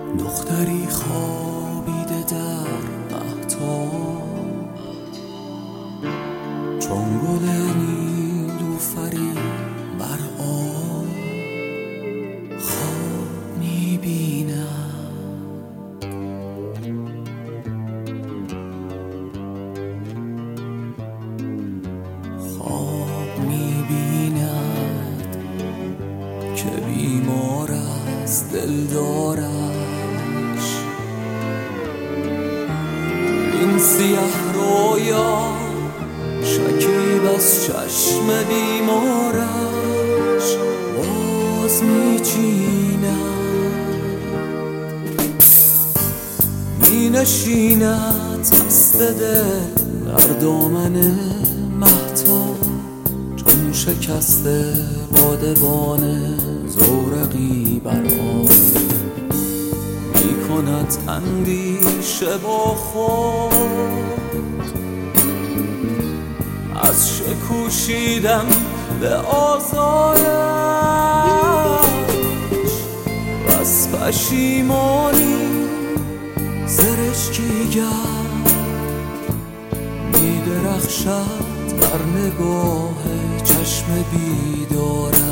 دختری خوابیده در مهتاب، چون گل نیلوفری بر آب خواب می‌بیند. خواب می‌بیند که بیمار از دلدارش، این سیه رویا شکیب از چشم بیمارش باز میچیند، مینشیند دست دل در دامن مهتاب، چون شکسته بادبان زورقی بر آب، میکند اندیشه با خود از شکوشیدن به آزارش و از پشیمانی زرشکی گرد میدرخشد بر نگاه چشم بیدارش.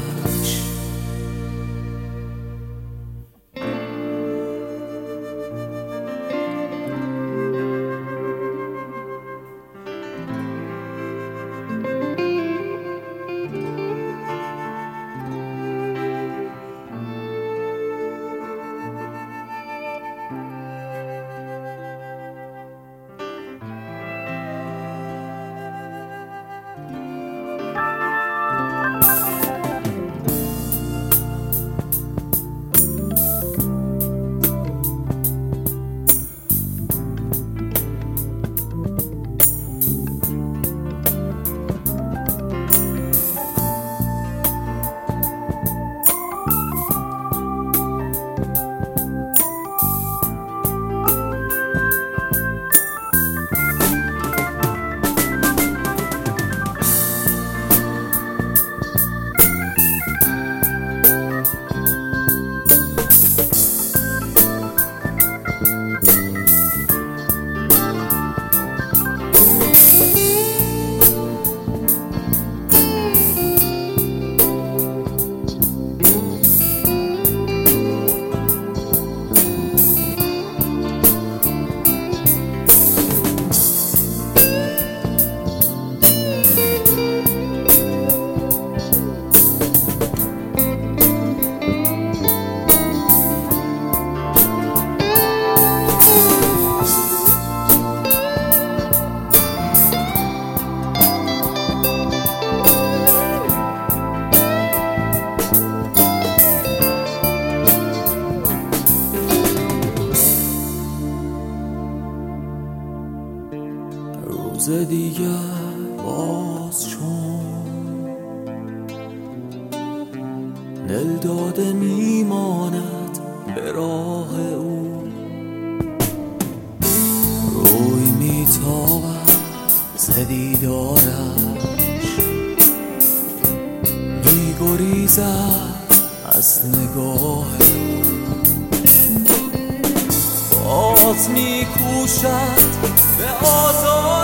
روز دیگر باز چون دل داده میماند به راه او، روی میتابد ز دیدارش، میگریزد از نگاه او، باز میکوشد به آزار